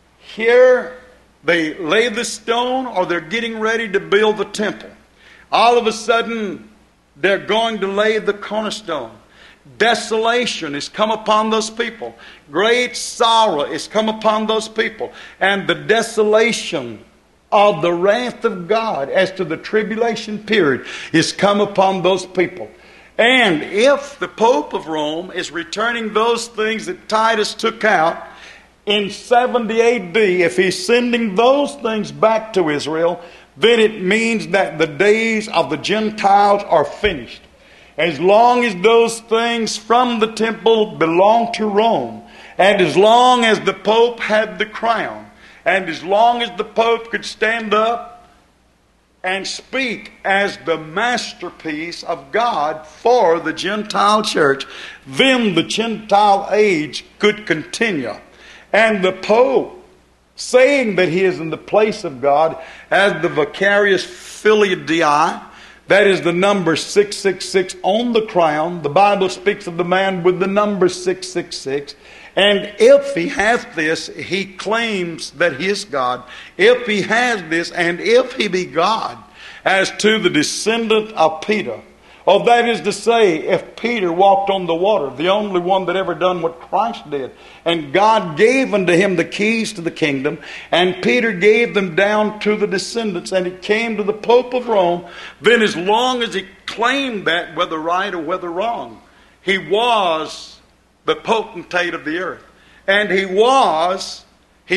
Speaker 1: here they lay the stone, or they're getting ready to build the temple. All of a sudden they're going to lay the cornerstone. Desolation has come upon those people. Great sorrow has come upon those people. And the desolation of the wrath of God as to the tribulation period is come upon those people. And if the Pope of Rome is returning those things that Titus took out in 70 AD, if he's sending those things back to Israel, then it means that the days of the Gentiles are finished. As long as those things from the temple belong to Rome, and as long as the Pope had the crown, and as long as the Pope could stand up and speak as the masterpiece of God for the Gentile church, then the Gentile age could continue. And the Pope, saying that he is in the place of God as the vicarius filii Dei, that is the number 666 on the crown. The Bible speaks of the man with the number 666. And if he has this, he claims that he is God. If he has this, and if he be God, as to the descendant of Peter, or that is to say, if Peter walked on the water, the only one that ever done what Christ did, and God gave unto him the keys to the kingdom, and Peter gave them down to the descendants, and it came to the Pope of Rome, then as long as he claimed that, whether right or whether wrong, he was the potentate of the earth. And he was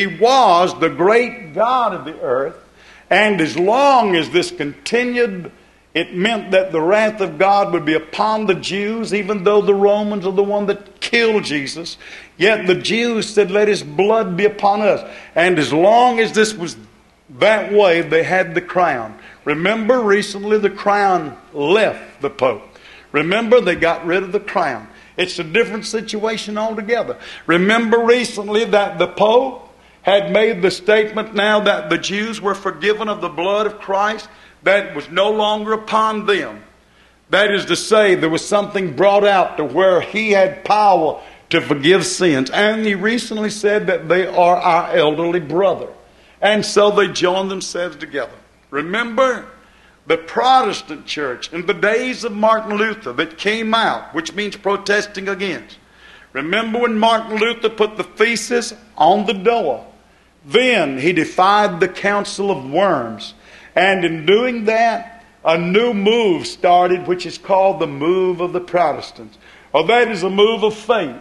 Speaker 1: the great God of the earth. And as long as this continued, it meant that the wrath of God would be upon the Jews, even though the Romans are the one that killed Jesus. Yet the Jews said, let his blood be upon us. And as long as this was that way, they had the crown. Remember, recently the crown left the Pope. Remember, they got rid of the crown. It's a different situation altogether. Remember recently that the Pope had made the statement now that the Jews were forgiven of the blood of Christ, that was no longer upon them. That is to say, there was something brought out to where he had power to forgive sins. And he recently said that they are our elderly brother. And so they joined themselves together. Remember, the Protestant church in the days of Martin Luther that came out, which means protesting against. Remember when Martin Luther put the thesis on the door? Then he defied the council of Worms. And in doing that, a new move started, which is called the move of the Protestants. Or that is a move of faith.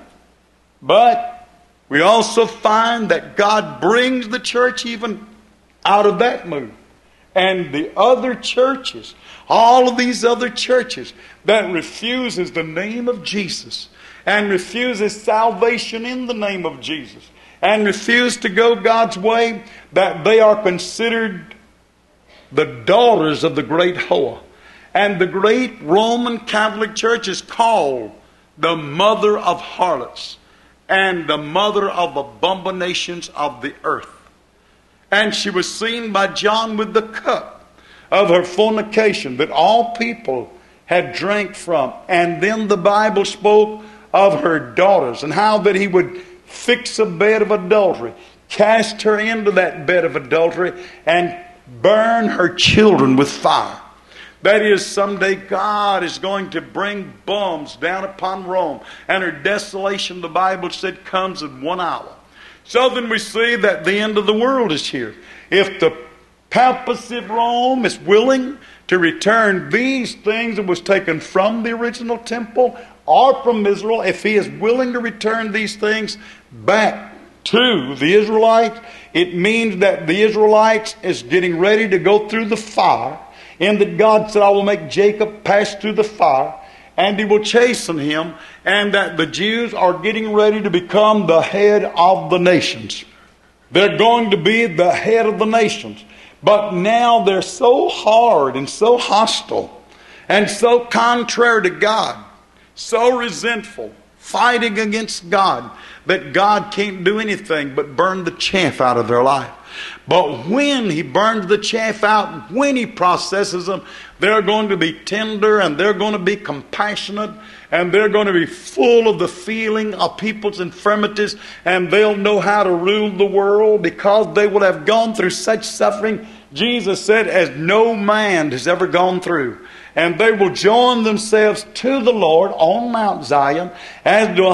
Speaker 1: But we also find that God brings the church even out of that move. And the other churches, all of these other churches that refuses the name of Jesus and refuses salvation in the name of Jesus and refuse to go God's way, that they are considered the daughters of the great whore. And the great Roman Catholic Church is called the mother of harlots and the mother of abominations of the earth. And she was seen by John with the cup of her fornication that all people had drank from. And then the Bible spoke of her daughters and how that he would fix a bed of adultery, cast her into that bed of adultery, and burn her children with fire. That is, someday God is going to bring bombs down upon Rome, and her desolation, the Bible said, comes in 1 hour. So then we see that the end of the world is here. If the papacy of Rome is willing to return these things that was taken from the original temple or from Israel, if he is willing to return these things back to the Israelites, it means that the Israelites is getting ready to go through the fire, and that God said, I will make Jacob pass through the fire, and he will chasten him, and that the Jews are getting ready to become the head of the nations. They're going to be the head of the nations. But now they're so hard and so hostile and so contrary to God, so resentful, fighting against God, that God can't do anything but burn the chaff out of their life.
Speaker 2: But when he burns the chaff out, when he processes them, they're going to be tender and they're going to be compassionate and they're going to be full of the feeling of people's infirmities, and they'll know how to rule the world because they will have gone through such suffering, Jesus said, as no man has ever gone through. And they will join themselves to the Lord on Mount Zion as do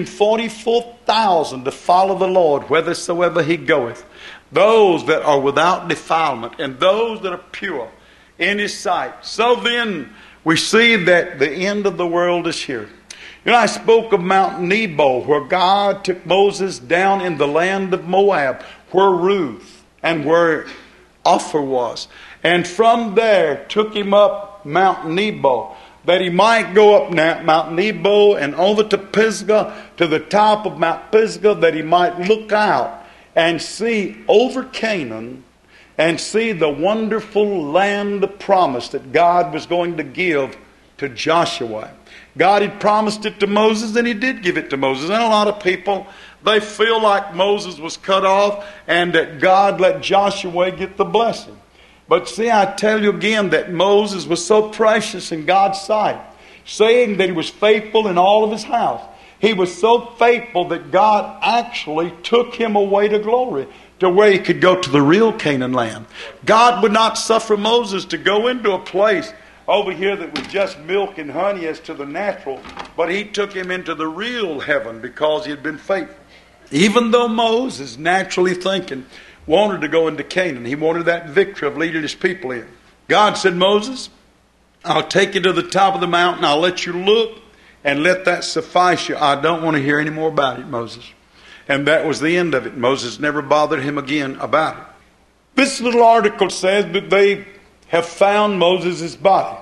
Speaker 2: 144,000 to follow the Lord whithersoever he goeth. Those that are without defilement and those that are pure in his sight. So then we see that the end of the world is here. You know, I spoke of Mount Nebo, where God took Moses down in the land of Moab, where Ruth and where Ophir was. And from there took him up Mount Nebo, that he might go up Mount Nebo and over to Pisgah, to the top of Mount Pisgah, that he might look out and see over Canaan and see the wonderful land of promise that God was going to give to Joshua. God had promised it to Moses, and he did give it to Moses. And a lot of people, they feel like Moses was cut off and that God let Joshua get the blessing. But see, I tell you again that Moses was so precious in God's sight, saying that he was faithful in all of his house. He was so faithful that God actually took him away to glory, to where he could go to the real Canaan land. God would not suffer Moses to go into a place over here that was just milk and honey as to the natural, but he took him into the real heaven because he had been faithful. Even though Moses, naturally thinking, wanted to go into Canaan, he wanted that victory of leading his people in. God said, Moses, I'll take you to the top of the mountain, I'll let you look, and let that suffice you. I don't want to hear any more about it, Moses. And that was the end of it. Moses never bothered him again about it. This little article says that they have found Moses' body.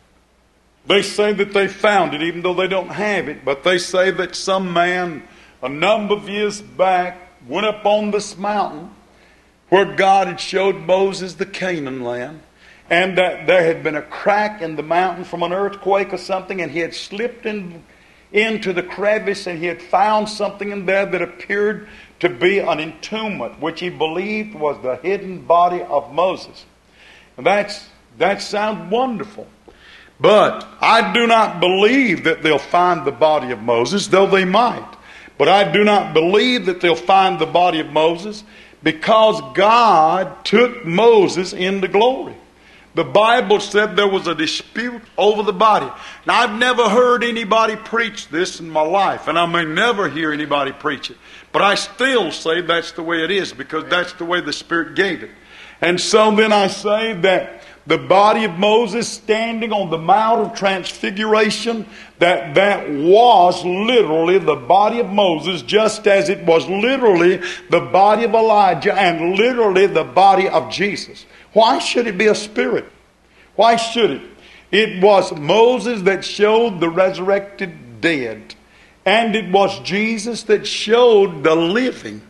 Speaker 2: They say that they found it, even though they don't have it. But they say that some man, a number of years back, went up on this mountain where God had showed Moses the Canaan land, and that there had been a crack in the mountain from an earthquake or something, and he had slipped into the crevice, and he had found something in there that appeared to be an entombment, which he believed was the hidden body of Moses. And that sounds wonderful. But I do not believe that they'll find the body of Moses, though they might. But I do not believe that they'll find the body of Moses, because God took Moses into glory. The Bible said there was a dispute over the body. Now, I've never heard anybody preach this in my life, and I may never hear anybody preach it. But I still say that's the way it is, because that's the way the Spirit gave it. And so then I say that the body of Moses standing on the Mount of Transfiguration, that was literally the body of Moses, just as it was literally the body of Elijah and literally the body of Jesus. Why should it be a spirit? Why should it? It was Moses that showed the resurrected dead, and it was Jesus that showed the living.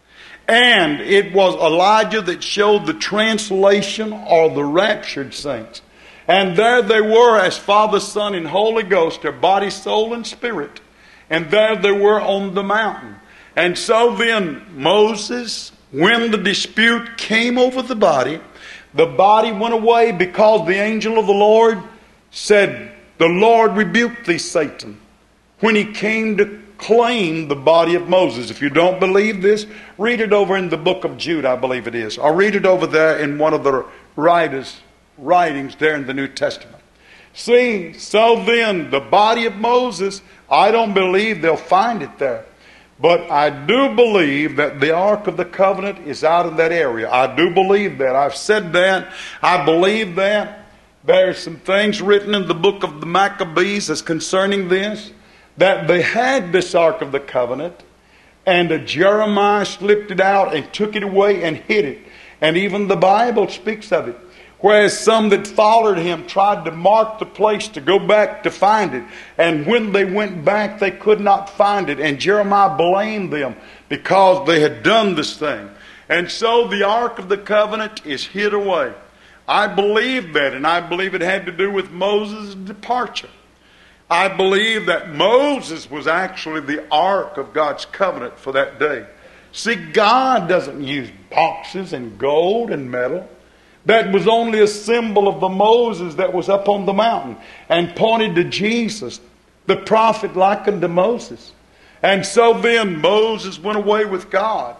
Speaker 2: And it was Elijah that showed the translation or the raptured saints. And there they were as Father, Son, and Holy Ghost, their body, soul, and spirit. And there they were on the mountain. And so then Moses, when the dispute came over the body went away because the angel of the Lord said, the Lord rebuked thee, Satan, when he came to claim the body of Moses. If you don't believe this, read it over in the book of Jude, I believe it is. Or read it over there in one of the writings there in the New Testament. See, so then the body of Moses, I don't believe they'll find it there. But I do believe that the Ark of the Covenant is out in that area. I do believe that. I've said that. I believe that. There's some things written in the book of the Maccabees as concerning this, that they had this Ark of the Covenant, and Jeremiah slipped it out and took it away and hid it. And even the Bible speaks of it. Whereas some that followed him tried to mark the place to go back to find it. And when they went back, they could not find it. And Jeremiah blamed them because they had done this thing. And so the Ark of the Covenant is hid away. I believe that, and I believe it had to do with Moses' departure. I believe that Moses was actually the Ark of God's covenant for that day. See, God doesn't use boxes and gold and metal. That was only a symbol of the Moses that was up on the mountain and pointed to Jesus, the prophet likened to Moses. And so then Moses went away with God.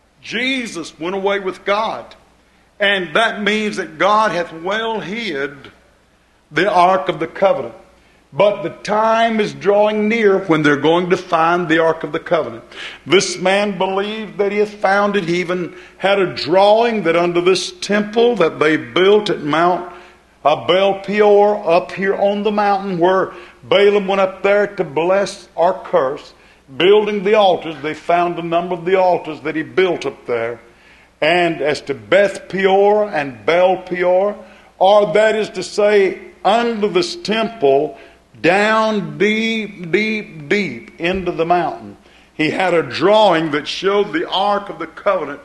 Speaker 2: Jesus went away with God. And that means that God hath well hid the Ark of the Covenant. But the time is drawing near when they're going to find the Ark of the Covenant. This man believed that he had found it. He even had a drawing that under this temple that they built at Mount Baal Peor up here on the mountain where Balaam went up there to bless or curse, building the altars. They found a number of the altars that he built up there. And as to Beth Peor and Baal Peor, or that is to say, under this temple, down deep, deep, deep into the mountain, he had a drawing that showed the Ark of the Covenant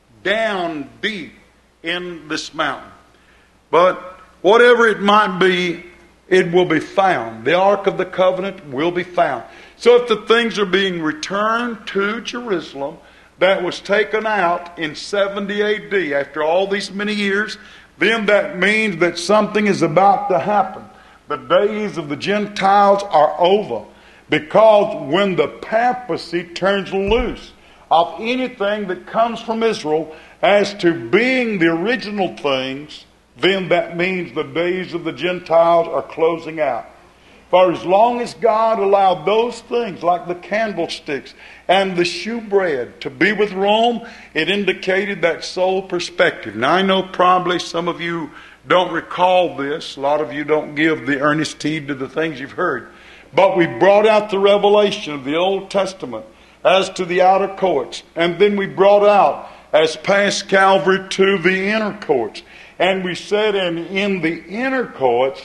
Speaker 2: down deep in this mountain. But whatever it might be, it will be found. The Ark of the Covenant will be found. So if the things are being returned to Jerusalem, that was taken out in 70 A.D., after all these many years, then that means that something is about to happen. The days of the Gentiles are over. Because when the papacy turns loose of anything that comes from Israel as to being the original things, then that means the days of the Gentiles are closing out. For as long as God allowed those things like the candlesticks and the shewbread to be with Rome, it indicated that sole perspective. Now I know probably some of you don't recall this. A lot of you don't give the earnest heed to the things you've heard. But we brought out the revelation of the Old Testament as to the outer courts. And then we brought out as past Calvary to the inner courts. And we said in the inner courts,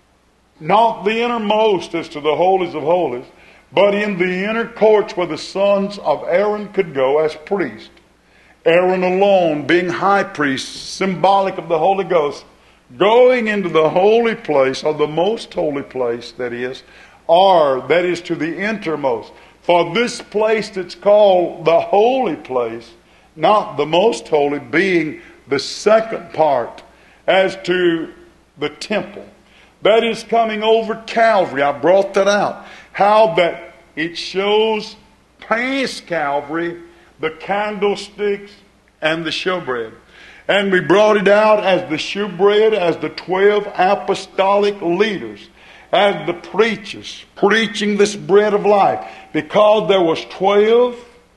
Speaker 2: not the innermost as to the holies of holies, but in the inner courts where the sons of Aaron could go as priests. Aaron alone being high priest, symbolic of the Holy Ghost, going into the holy place, or the most holy place that is, or that is to the innermost. For this place that's called the holy place, not the most holy, being the second part as to the temple. That is coming over Calvary. I brought that out. How that it shows past Calvary the candlesticks and the showbread. And we brought it out as the shewbread, as the 12 apostolic leaders, as the preachers preaching this bread of life. Because there was 12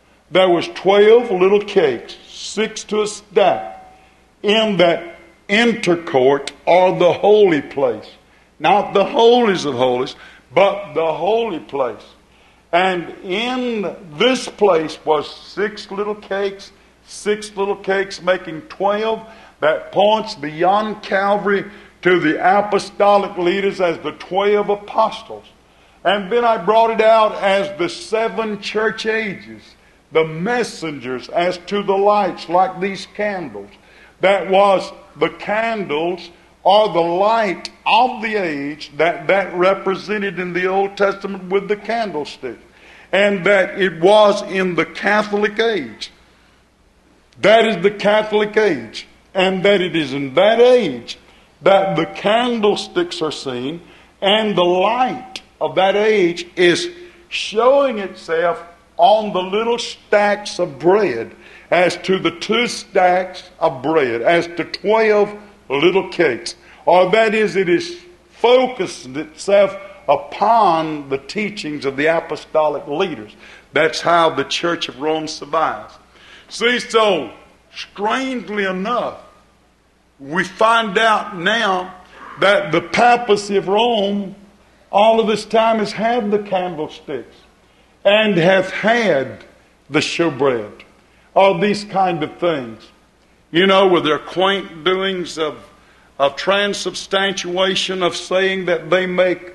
Speaker 2: little cakes, 6 to a stack, in that intercourt or the holy place. Not the holies of holies, but the holy place. And in this place was 6 little cakes, 6 little cakes making 12. That points beyond Calvary to the apostolic leaders as the 12 apostles. And then I brought it out as the 7 church ages, the messengers as to the lights like these candles. That was the candles or the light of the age that represented in the Old Testament with the candlestick. And that it was in the Catholic age. That is the Catholic age. And that it is in that age that the candlesticks are seen, and the light of that age is showing itself on the little stacks of bread, as to the 2 stacks of bread, as to 12 little cakes. Or that is, it is focused itself upon the teachings of the apostolic leaders. That's how the Church of Rome survives. See, so strangely enough, we find out now that the papacy of Rome all of this time has had the candlesticks and hath had the showbread. All these kind of things. You know, with their quaint doings of transubstantiation, of saying that they make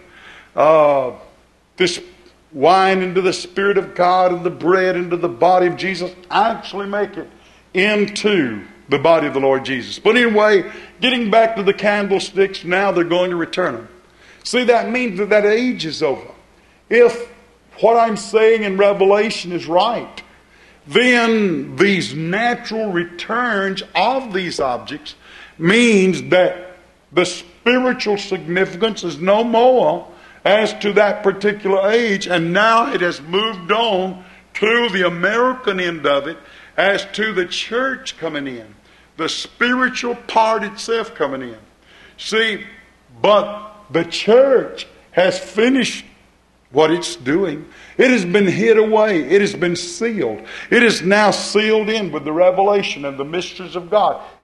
Speaker 2: this wine into the Spirit of God and the bread into the body of Jesus, actually make it into the body of the Lord Jesus. But anyway, getting back to the candlesticks, now they're going to return them. See, that means that age is over. If what I'm saying in Revelation is right, then these natural returns of these objects means that the spiritual significance is no more as to that particular age, and now it has moved on to the American end of it as to the church coming in, the spiritual part itself coming in. See, but the church has finished what it's doing. It has been hid away. It has been sealed. It is now sealed in with the revelation and the mysteries of God.